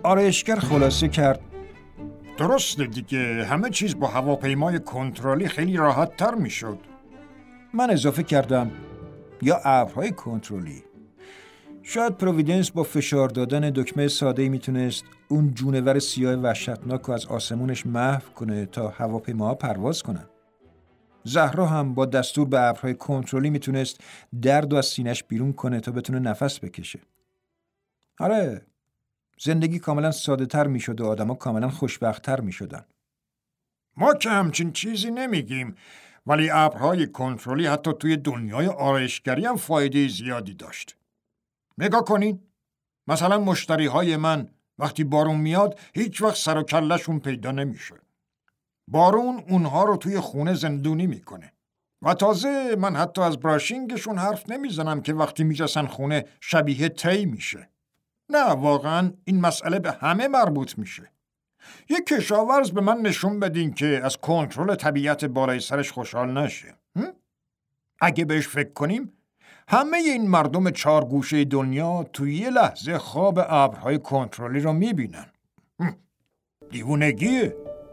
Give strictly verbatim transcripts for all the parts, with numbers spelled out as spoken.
آرایشگر خلاصه کرد: درسته دیگه، همه چیز با هواپیمای کنترلی خیلی راحت تر می شد. من اضافه کردم: یا ابرهای کنترلی. شاید پرویدنس با فشار دادن دکمه ساده‌ای میتونست اون جونور سیاه وحشتناک رو از آسمونش محو کنه تا هواپیماها پرواز کنن. زهرا هم با دستور به ابرهای کنترلی میتونست درد و از سینه‌اش بیرون کنه تا بتونه نفس بکشه. آره، زندگی کاملا ساده تر میشد و آدما کاملا خوشبخت تر میشدن. ما که همچین چیزی نمیگیم، ولی ابرهای کنترلی حتی توی دنیای آرایشگری هم فایده زیادی داشت. نگاه کنین، مثلا مشتری های من وقتی بارون میاد هیچ وقت سر و کله‌شون پیدا نمیشه. بارون اونها رو توی خونه زندونی میکنه. و تازه من حتی از براشینگشون حرف نمیزنم که وقتی میرسن خونه شبیه تی میشه. نه، واقعا این مسئله به همه مربوط میشه. یک کشاورز به من نشون بدین که از کنترل طبیعت بالای سرش خوشحال نشه. اگه بهش فکر کنیم، همه این مردم چهار گوشه دنیا توی یه لحظه خواب ابرهای کنترلی رو میبینن. دیوونگیه.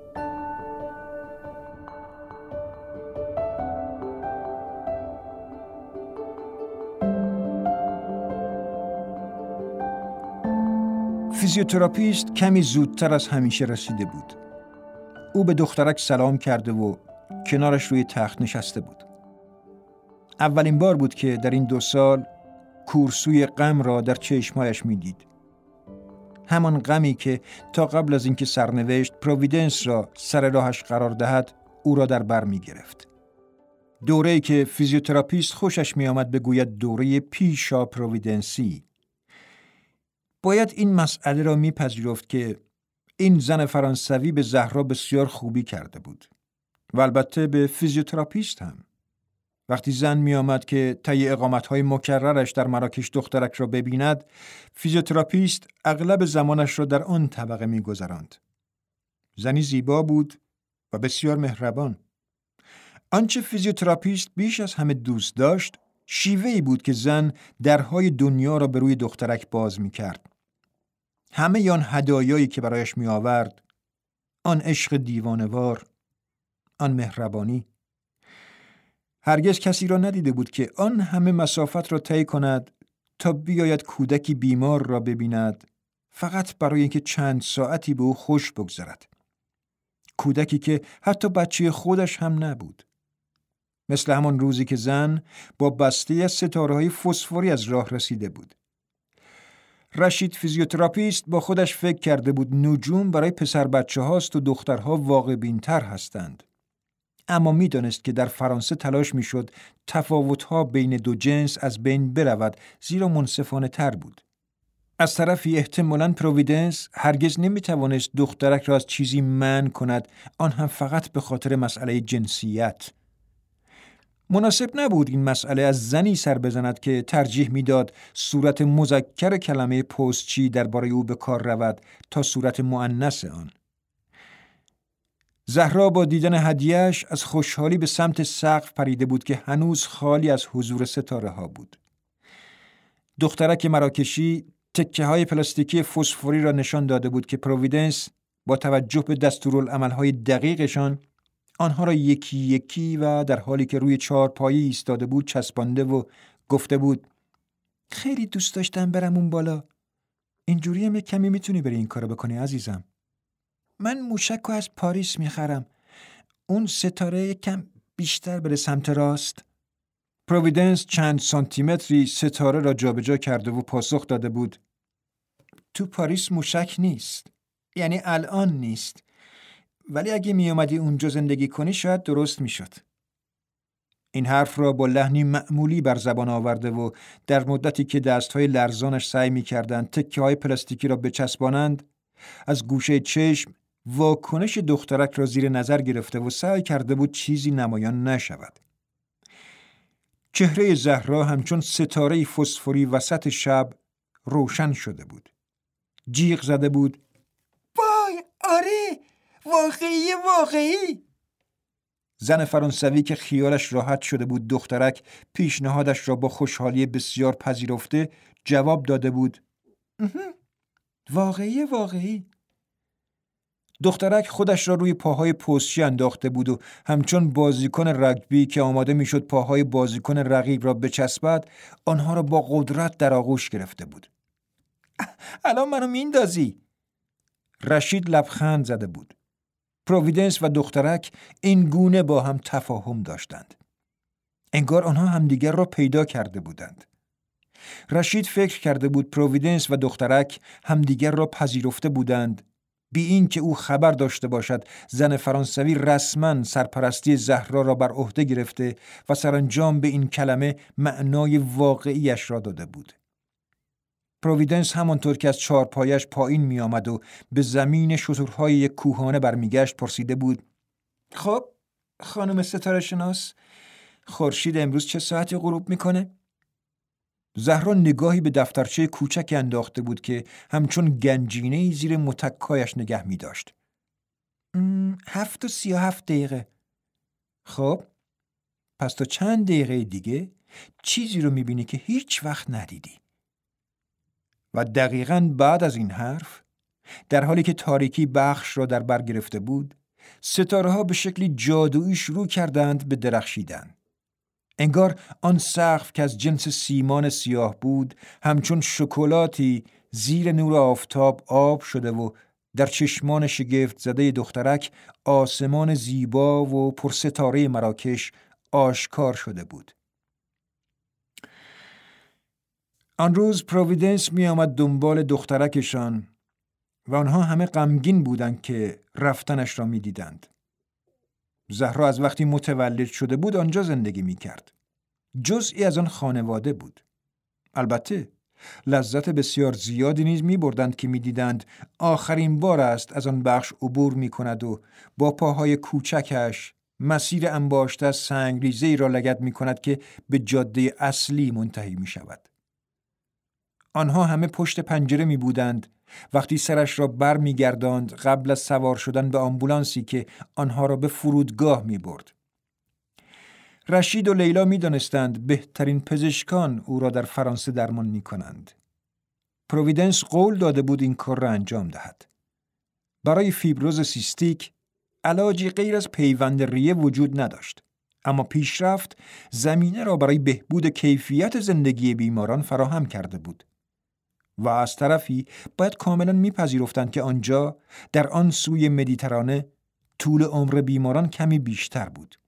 فیزیوتراپیست کمی زودتر از همیشه رسیده بود. او به دخترک سلام کرده و کنارش روی تخت نشسته بود. اولین بار بود که در این دو سال کورسوی غم را در چشمایش می دید. همان غمی که تا قبل از اینکه سرنوشت پرویدنس را سر راهش قرار دهد او را در بر می گرفت. دوره‌ای که فیزیوتراپیست خوشش می آمد بگوید دوره پیشا پرویدنسی. باید این مسئله را میپذیرفت که این زن فرانسوی به زهرا بسیار خوبی کرده بود و البته به فیزیوتراپیست هم. وقتی زن می آمد که طی اقامت‌های مکررش در مراکش دخترک را ببیند، فیزیوتراپیست اغلب زمانش را در آن طبقه می گذراند. زنی زیبا بود و بسیار مهربان. آنچه فیزیوتراپیست بیش از همه دوست داشت، شیوهی بود که زن درهای دنیا را به روی دخترک باز می کرد. همه آن هدایایی که برایش می آورد، آن عشق دیوانوار، آن مهربانی. هرگز کسی را ندیده بود که آن همه مسافت را طی کند تا بیاید کودکی بیمار را ببیند، فقط برای اینکه چند ساعتی به او خوش بگذرد. کودکی که حتی بچه خودش هم نبود. مثل همان روزی که زن با بسته از ستاره‌های فسفوری از راه رسیده بود. رشید فیزیوتراپیست با خودش فکر کرده بود نجوم برای پسر بچه هاست و دخترها واقع بین‌تر هستند. اما می دانست که در فرانسه تلاش می شد تفاوت‌ها بین دو جنس از بین برود، زیرا منصفانه تر بود. از طرفی احتمالاً پرویدنس هرگز نمی توانست دخترک را از چیزی منع کند، آن هم فقط به خاطر مسئله جنسیت. مناسب نبود این مسئله از زنی سر بزند که ترجیح میداد صورت مذکر کلمه پستچی درباره او به کار رود تا صورت مؤنث آن. زهرا با دیدن هدیه‌اش از خوشحالی به سمت سقف پریده بود که هنوز خالی از حضور ستاره ها بود. دخترک مراکشی تکه‌های پلاستیکی فسفوری را نشان داده بود که پرویدنس با توجه به دستورالعمل‌های دقیقشان آنها را یکی یکی و در حالی که روی چهارپایی ایستاده بود چسبانده و گفته بود: خیلی دوست داشتم برم اون بالا. اینجوری هم یک کمی میتونی بری این کارو بکنی عزیزم. من موشک رو از پاریس میخرم. اون ستاره یکم بیشتر بره سمت راست. پرویدنس چند سانتیمتری ستاره را جابجا کرده و پاسخ داده بود: تو پاریس موشک نیست. یعنی الان نیست. ولی اگه می اومدی اونجا زندگی کنی شاید درست می شد. این حرف را با لحنی معمولی بر زبان آورده و در مدتی که دستهای لرزانش سعی می کردن تکه های پلاستیکی را بچسبانند، از گوشه چشم واکنش دخترک را زیر نظر گرفته و سعی کرده بود چیزی نمایان نشود. چهره زهرا همچون ستاره فسفوری وسط شب روشن شده بود. جیغ زده بود: وای آره، واقعی واقعی. زن فرانسوی که خیالش راحت شده بود دخترک پیشنهادش را با خوشحالی بسیار پذیرفته جواب داده بود: واقعی واقعی. دخترک خودش را روی پاهای پستچی انداخته بود و همچون بازیکن رگبی که آماده میشد پاهای بازیکن رقیب را بچسبد، آنها را با قدرت در آغوش گرفته بود. الان منو میندازی؟ رشید لبخند زده بود. پروویدنس و دخترک این گونه با هم تفاهم داشتند. انگار آنها همدیگر را پیدا کرده بودند. رشید فکر کرده بود پروویدنس و دخترک همدیگر را پذیرفته بودند، بی این که او خبر داشته باشد زن فرانسوی رسما سرپرستی زهرا را بر عهده گرفته و سرانجام به این کلمه معنای واقعیش را داده بود. پروویدنس همانطور که از چارپایش پایین می آمد و به زمین شترهای یک کوهانه برمیگشت پرسیده بود: خب خانم ستاره شناس، خورشید امروز چه ساعتی غروب میکنه؟ زهرا نگاهی به دفترچه کوچک انداخته بود که همچون گنجینه‌ای زیر متکایش نگه می داشت. هفت و سی و هفت دقیقه. خب پس تا چند دقیقه دیگه چیزی رو می بینی که هیچ وقت ندیدی. و دقیقاً بعد از این حرف، در حالی که تاریکی بخش را در بر گرفته بود، ستاره ها به شکلی جادویی شروع کردند به درخشیدن. انگار آن سقف که از جنس سیمان سیاه بود همچون شکلاتی زیر نور آفتاب آب شده و در چشمان شگفت زده دخترک آسمان زیبا و پرستاره مراکش آشکار شده بود. آن روز پروویدنس می آمد دنبال دخترکشان و آنها همه غمگین بودند که رفتنش را می دیدند. زهرا از وقتی متولد شده بود آنجا زندگی می کرد. جزئی از آن خانواده بود. البته لذت بسیار زیادی نیز می بردند که می دیدند آخرین بار است از آن بخش عبور می کند و با پاهای کوچکش مسیر انباشته از سنگریزه‌ای را لگد می کند که به جاده اصلی منتهی می شود. آنها همه پشت پنجره می بودند وقتی سرش را بر می گرداند قبل از سوار شدن به آمبولانسی که آنها را به فرودگاه می برد. رشید و لیلا می دانستند بهترین پزشکان او را در فرانسه درمان می کنند. پروویدنس قول داده بود این کار را انجام دهد. برای فیبروز سیستیک علاجی غیر از پیوند ریه وجود نداشت، اما پیشرفت زمینه را برای بهبود کیفیت زندگی بیماران فراهم کرده بود. و از طرفی باید کاملا میپذیرفتند که آنجا در آن سوی مدیترانه طول عمر بیماران کمی بیشتر بود.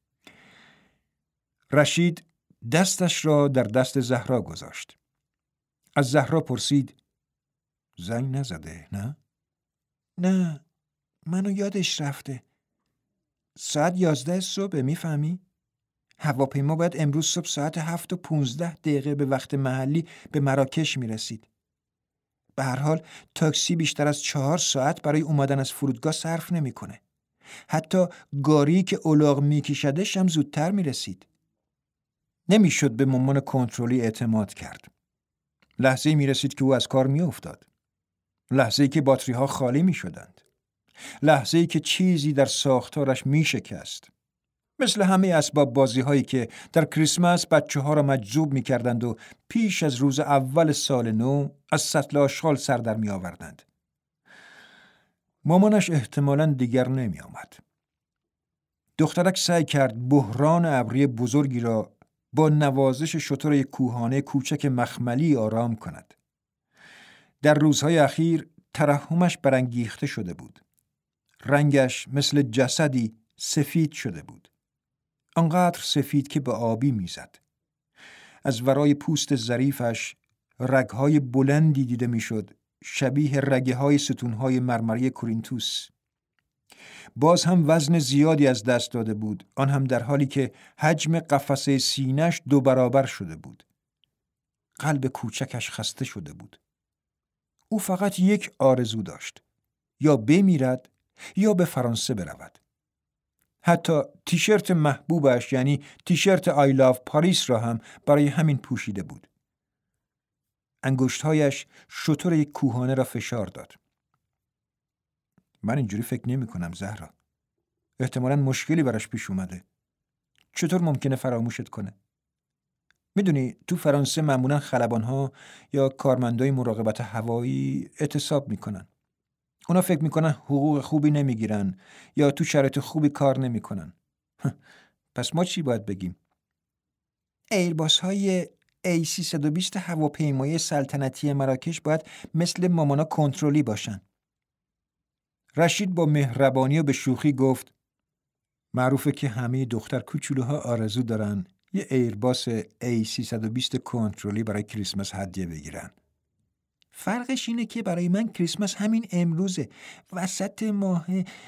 رشید دستش را در دست زهرا گذاشت. از زهرا پرسید: زنگ نزده نه؟ نه، منو یادش رفته. ساعت یازده صبح، میفهمی؟ هواپیما باید امروز صبح ساعت هفت و پونزده دقیقه به وقت محلی به مراکش میرسید. به هر حال تاکسی بیشتر از چهار ساعت برای اومدن از فرودگاه صرف نمیکنه. حتی گاری که الاغ میکشدش هم زودتر میرسید. نمیشد به مامان کنترلی اعتماد کرد. لحظه‌ای میرسید که او از کار میافتاد. لحظه‌ای که باتری ها خالی میشدند. لحظه‌ای که چیزی در ساختارش میشکست. مثل همه اسباب بازی هایی که در کریسمس بچه ها را مجذوب می کردند و پیش از روز اول سال نو از سطل آشغال سر در می آوردند. مامانش احتمالاً دیگر نمی آمد. دخترک سعی کرد بحران ابری بزرگی را با نوازش شتر یک کوهانه کوچک مخملی آرام کند. در روزهای اخیر ترحمش برانگیخته شده بود. رنگش مثل جسدی سفید شده بود. آنقدر سفید که به آبی میزد. از ورای پوست ظریفش رگهای بلندی دیده میشد، شبیه رگه های ستونهای مرمری کورینتوس. باز هم وزن زیادی از دست داده بود، آن هم در حالی که حجم قفسه سینه‌اش دو برابر شده بود. قلب کوچکش خسته شده بود. او فقط یک آرزو داشت: یا بمیرد یا به فرانسه برود. حتی تیشرت محبوبش یعنی تیشرت I love پاریس را هم برای همین پوشیده بود. انگشت‌هایش شتر یک کوهانه را فشار داد. من اینجوری فکر نمی کنم زهرا. احتمالاً مشکلی براش پیش اومده. چطور ممکنه فراموشت کنه؟ میدونی تو فرانسه معمولا خلبان‌ها یا کارمندای مراقبت هوایی اعتصاب میکنن. اونا فکر میکنن حقوق خوبی نمیگیرن یا تو شرایط خوبی کار نمیکنن. پس ما چی باید بگیم؟ ایرباس های ای سیصد و بیست هواپیمای سلطنتی مراکش باید مثل مامانا کنترلی باشن. رشید با مهربانی و به شوخی گفت معروفه که همه دختر کوچولوها آرزو دارن یه ایرباس ای سیصد و بیست کنترلی برای کریسمس هدیه بگیرن. فرقش اینه که برای من کریسمس همین امروزه، وسط ماه.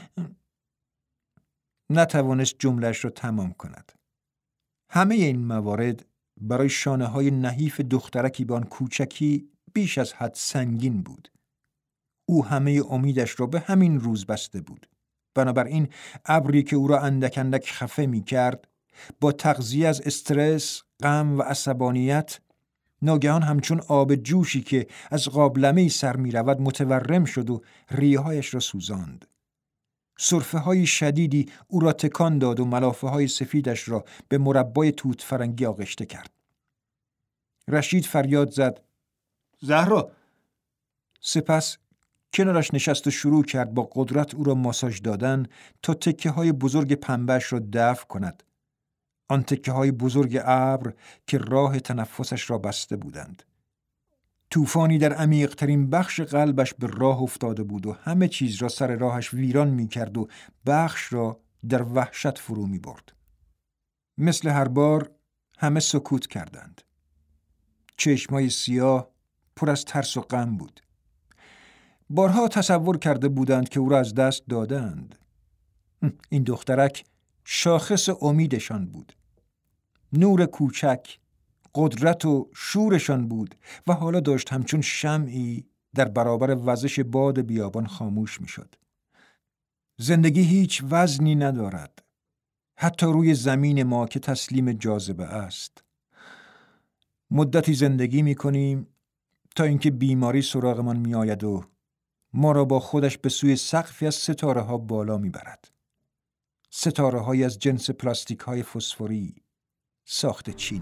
نتوانست جملهش را تمام کند. همه این موارد برای شانه های نحیف دخترکی بان کوچکی بیش از حد سنگین بود. او همه امیدش را به همین روز بسته بود. بنابراین ابری که او را اندک اندک خفه می کرد، با تغذیه از استرس، غم و عصبانیت، ناگهان همچون آب جوشی که از قابلمه‌ای سر می رود متورم شد و ریه‌هایش را سوزاند. سرفه های شدیدی او را تکان داد و ملافه های سفیدش را به مربای توت فرنگی آغشته کرد. رشید فریاد زد زهرا. سپس کنارش نشست و شروع کرد با قدرت او را ماساژ دادن تا تکه های بزرگ پنبهش را دفع کند. آن تکه های بزرگ ابر که راه تنفسش را بسته بودند. طوفانی در عمیق‌ترین بخش قلبش به راه افتاده بود و همه چیز را سر راهش ویران می کرد و بخش را در وحشت فرو می برد. مثل هر بار همه سکوت کردند. چشمای سیاه پر از ترس و غم بود. بارها تصور کرده بودند که او را از دست دادند. این دخترک شاخص امیدشان بود. نور کوچک، قدرت و شورشان بود و حالا داشت همچون شمعی در برابر وزش باد بیابان خاموش می شد. زندگی هیچ وزنی ندارد، حتی روی زمین ما که تسلیم جاذبه است. مدتی زندگی می کنیم تا اینکه بیماری سراغمان می آید و ما را با خودش به سوی سقفی از ستاره ها بالا می برد. ستاره های از جنس پلاستیک های فسفوری، ساخت چین.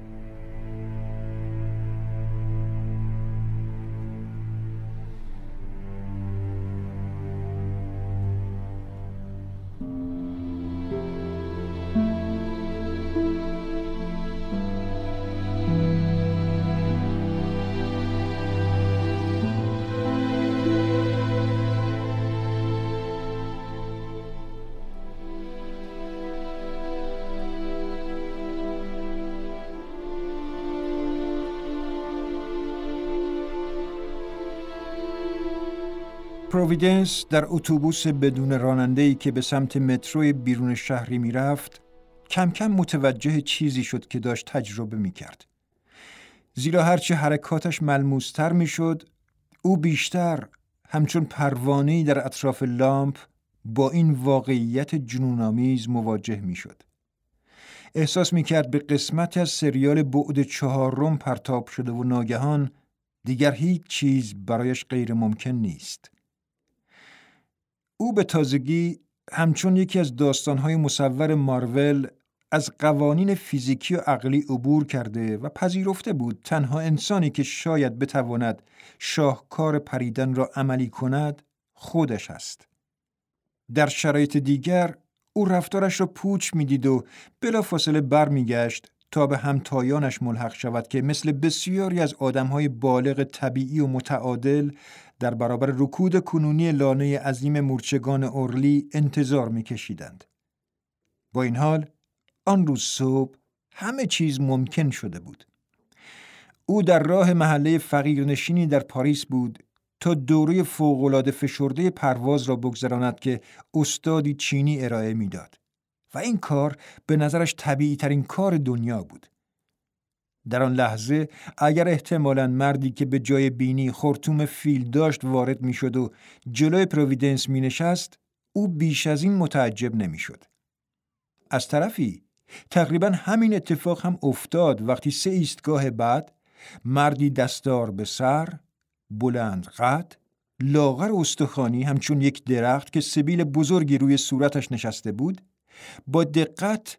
پرویدنس در اتوبوس بدون راننده‌ای که به سمت مترو بیرون شهری میرفت، کم کم متوجه چیزی شد که داشت تجربه میکرد. زیرا هرچه حرکاتش ملموستر میشد، او بیشتر همچون پروانه‌ای در اطراف لامپ با این واقعیت جنون‌آمیز مواجه میشد. احساس میکرد به قسمتی از سریال بعد چهارم پرتاب شده و ناگهان دیگر هیچ چیز برایش غیر ممکن نیست. او به تازگی همچون یکی از داستان‌های مصور مارول از قوانین فیزیکی و عقلی عبور کرده و پذیرفته بود تنها انسانی که شاید بتواند شاهکار پریدن را عملی کند خودش است. در شرایط دیگر او رفتارش را پوچ می‌دید و بلافاصله برمیگشت تا به همتایانش ملحق شود که مثل بسیاری از آدم‌های بالغ طبیعی و متعادل در برابر رکود کنونی لانه عظیم مورچگان اورلی انتظار می‌کشیدند. با این حال آن روز صبح همه چیز ممکن شده بود. او در راه محله فقیرنشینی در پاریس بود تا دوره فوق‌العاده فشرده پرواز را بگذراند که استادی چینی ارائه می‌داد و این کار به نظرش طبیعی ترین کار دنیا بود. در آن لحظه اگر احتمالاً مردی که به جای بینی خرطوم فیل داشت وارد می‌شد و جلوی پرویدنس می‌نشست، او بیش از این متعجب نمی‌شد. از طرفی تقریباً همین اتفاق هم افتاد وقتی سه ایستگاه بعد مردی دستار به سر، بلند قد، لاغر و استخوانی همچون یک درخت که سبیل بزرگی روی صورتش نشسته بود، با دقت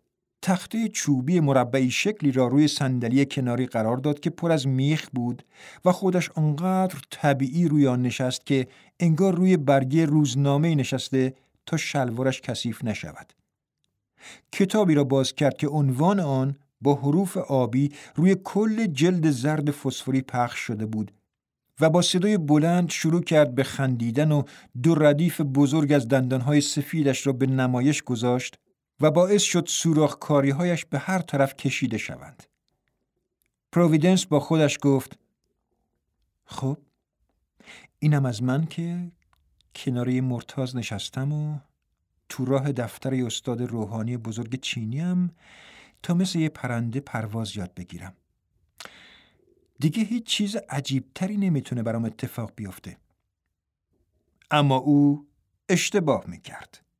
تخته چوبی مربعی شکلی را روی صندلی کناری قرار داد که پر از میخ بود و خودش آنقدر طبیعی روی آن نشست که انگار روی برگه روزنامه نشسته تا شلوارش کثیف نشود. کتابی را باز کرد که عنوان آن با حروف آبی روی کل جلد زرد فسفوری پخش شده بود و با صدای بلند شروع کرد به خندیدن و دو ردیف بزرگ از دندانهای سفیدش را به نمایش گذاشت و باعث شد سوراخ‌کاری‌هایش به هر طرف کشیده شوند. پروویدنس با خودش گفت: خب اینم از من که کناره مرتاز نشستم و تو راه دفتر استاد روحانی بزرگ چینیم تا مثل یه پرنده پرواز یاد بگیرم. دیگه هیچ چیز عجیبتری نمیتونه برام اتفاق بیفته. اما او اشتباه میکرد.